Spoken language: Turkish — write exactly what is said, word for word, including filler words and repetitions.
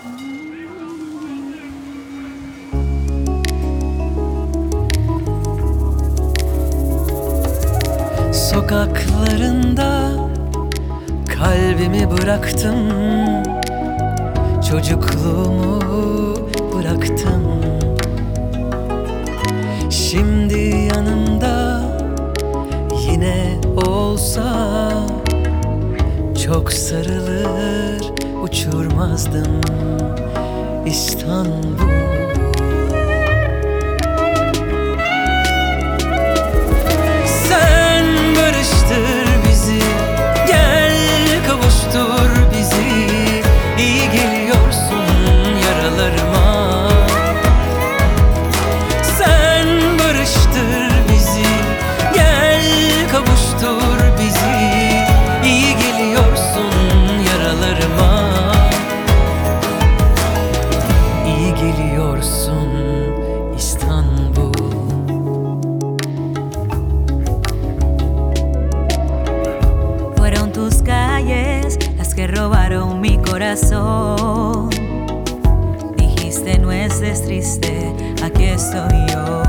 Sokaklarında kalbimi bıraktım, çocukluğumu bıraktım. Şimdi yanımda yine olsa çok sarılır uçurmazdım İstanbul. Sen barıştır bizi, gel kavuştur bizi. İyi geliyorsun yaralarıma. Sen barıştır bizi, gel kavuştur bizi. İyi geliyorsun yaralarıma. İyi geliyorsun İstanbul. Fueron tus calles las que robaron mi corazón. Dijiste no estés triste, aquí estoy yo.